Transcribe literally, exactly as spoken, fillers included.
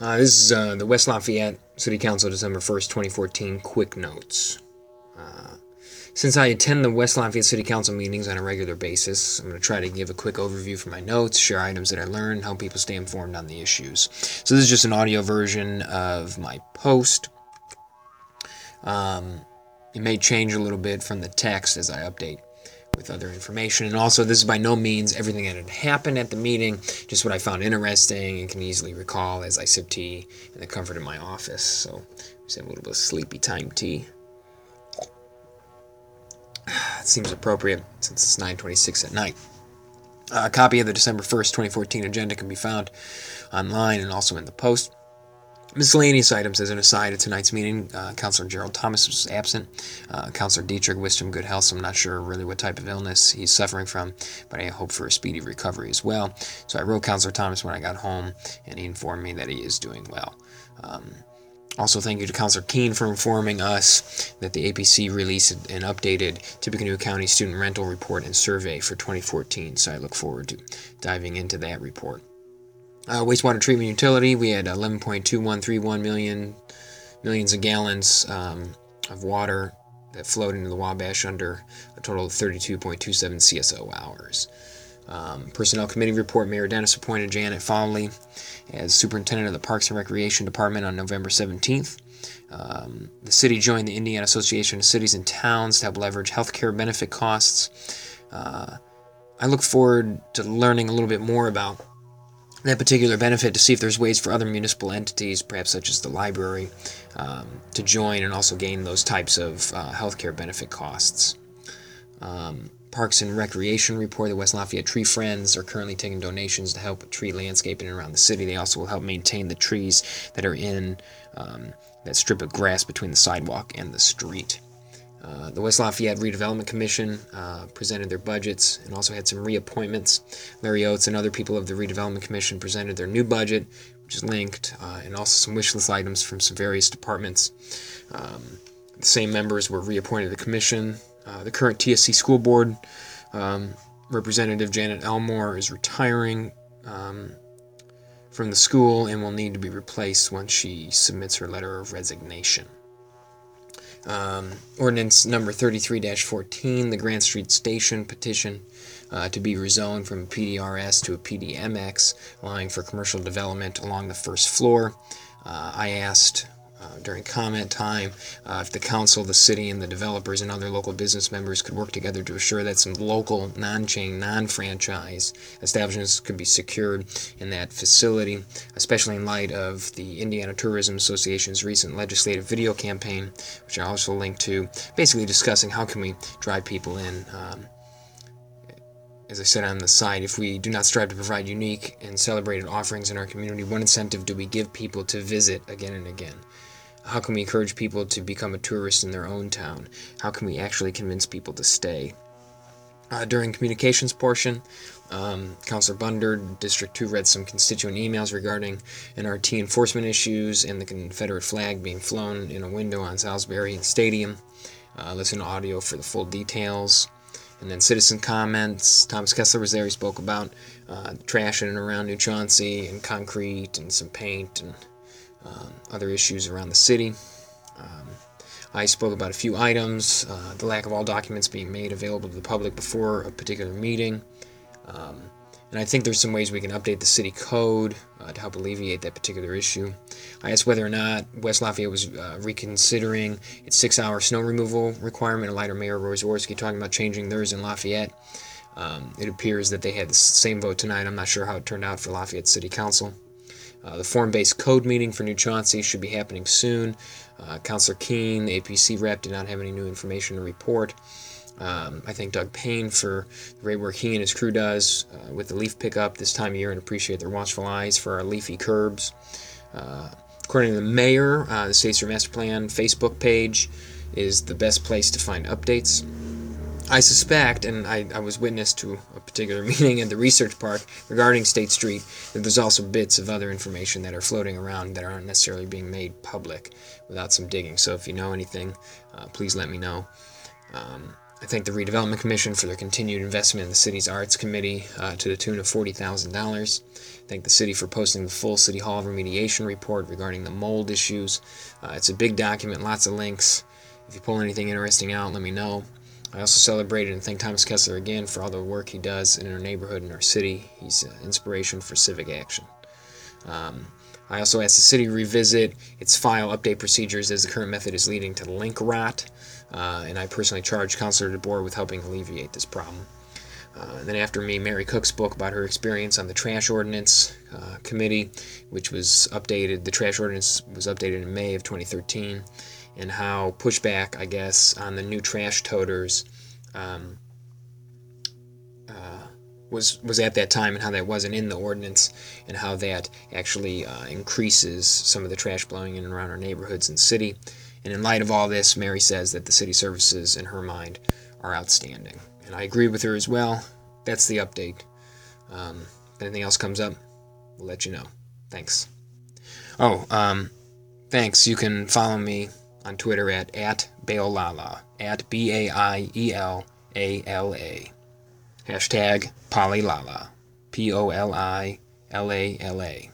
Uh, this is uh, the West Lafayette City Council, December first, twenty fourteen, quick notes. Uh, since I attend the West Lafayette City Council meetings on a regular basis, I'm going to try to give a quick overview for my notes, share items that I learned, help people stay informed on the issues. So this is just an audio version of my post. Um, it may change a little bit from the text as I update with other information. And also, this is by no means everything that had happened at the meeting, just what I found interesting and can easily recall as I sip tea in the comfort of my office. So, just have a little bit of sleepy time tea. It seems appropriate since it's nine twenty-six at night. A copy of the December first, twenty fourteen agenda can be found online and also in the post. Miscellaneous items as an aside at tonight's meeting. Uh, Councilor Gerald Thomas was absent. Uh, Councilor Dietrich wished him good health, so I'm not sure really what type of illness he's suffering from, but I hope for a speedy recovery as well. So I wrote Councilor Thomas when I got home, and he informed me that he is doing well. Um, also, thank you to Councilor Keene for informing us that the A P C released an updated Tippecanoe County Student Rental Report and Survey for twenty fourteen, so I look forward to diving into that report. Uh, wastewater treatment utility, we had eleven point two one three one million millions of gallons um, of water that flowed into the Wabash under a total of thirty-two point two seven C S O hours. Um, Personnel Committee report, Mayor Dennis appointed Janet Fowley as Superintendent of the Parks and Recreation Department on November seventeenth. Um, the city joined the Indiana Association of Cities and Towns to help leverage healthcare benefit costs. Uh, I look forward to learning a little bit more about that particular benefit to see if there's ways for other municipal entities, perhaps such as the library, um, to join and also gain those types of uh, healthcare benefit costs. Um, Parks and Recreation report, the West Lafayette Tree Friends are currently taking donations to help with tree landscaping around the city. They also will help maintain the trees that are in um, that strip of grass between the sidewalk and the street. Uh, the West Lafayette Redevelopment Commission uh, presented their budgets and also had some reappointments. Larry Oates and other people of the Redevelopment Commission presented their new budget, which is linked, uh, and also some wish list items from some various departments. Um, the same members were reappointed to the commission. Uh, the current T S C School Board um, Representative Janet Elmore is retiring um, from the school and will need to be replaced once she submits her letter of resignation. Um, ordinance number thirty-three dash fourteen, the Grant Street Station petition uh, to be rezoned from a P D R S to a P D M X, allowing for commercial development along the first floor. Uh, I asked uh, during comment time uh, if the council, the city, and the developers and other local business members could work together to assure that some local, non-chain, non-franchise establishments could be secured in that facility, especially in light of the Indiana Tourism Association's recent legislative video campaign, which I also linked to, basically discussing how can we drive people in. Um, as I said on the side, if we do not strive to provide unique and celebrated offerings in our community, what incentive do we give people to visit again and again? How can we encourage people to become a tourist in their own town? How can we actually convince people to stay? Uh, during communications portion, um, Councilor Bunder, District two, read some constituent emails regarding N R T enforcement issues and the Confederate flag being flown in a window on Salisbury and Stadium. Uh, listen to audio for the full details. And then citizen comments. Thomas Kessler was there. He spoke about uh, trash in and around New Chauncey and concrete and some paint and um, other issues around the city. Um, I spoke about a few items, uh, the lack of all documents being made available to the public before a particular meeting. Um, and I think there's some ways we can update the city code uh, to help alleviate that particular issue. I asked whether or not West Lafayette was uh, reconsidering its six-hour snow removal requirement in light of Mayor Roy Zaworski talking about changing theirs in Lafayette. Um, it appears that they had the same vote tonight. I'm not sure how it turned out for Lafayette City Council. Uh, the form-based code meeting for New Chauncey should be happening soon. Uh, Councilor Keene, the A P C rep, did not have any new information to report. Um, I thank Doug Payne for the great work he and his crew does uh, with the leaf pickup this time of year and appreciate their watchful eyes for our leafy curbs. Uh, according to the mayor, uh, the State Street Master Plan Facebook page is the best place to find updates. I suspect, and I, I was witness to a particular meeting at the research park regarding State Street, that there's also bits of other information that are floating around that aren't necessarily being made public without some digging. So if you know anything, uh, please let me know. Um, I thank the Redevelopment Commission for their continued investment in the city's Arts Committee uh, to the tune of forty thousand dollars. Thank the city for posting the full City Hall remediation report regarding the mold issues. Uh, it's a big document, lots of links. If you pull anything interesting out, let me know. I also celebrated and thanked Thomas Kessler again for all the work he does in our neighborhood and our city. He's an inspiration for civic action. Um, I also asked the city to revisit its file update procedures as the current method is leading to link rot, uh, and I personally charged Councilor DeBoer with helping alleviate this problem. Uh, then after me, Mary Cook spoke about her experience on the trash ordinance uh, committee, which was updated. The trash ordinance was updated in May of twenty thirteen, and how pushback, I guess, on the new trash toters um, uh, was was at that time, and how that wasn't in the ordinance, and how that actually uh, increases some of the trash blowing in and around our neighborhoods and city. And in light of all this, Mary says that the city services, in her mind, are outstanding. And I agree with her as well. That's the update. Um, if anything else comes up, we'll let you know. Thanks. Oh, um, thanks. You can follow me on Twitter at, at Bailala, at B A I E L A L A. Hashtag Polilala, P O L I L A L A.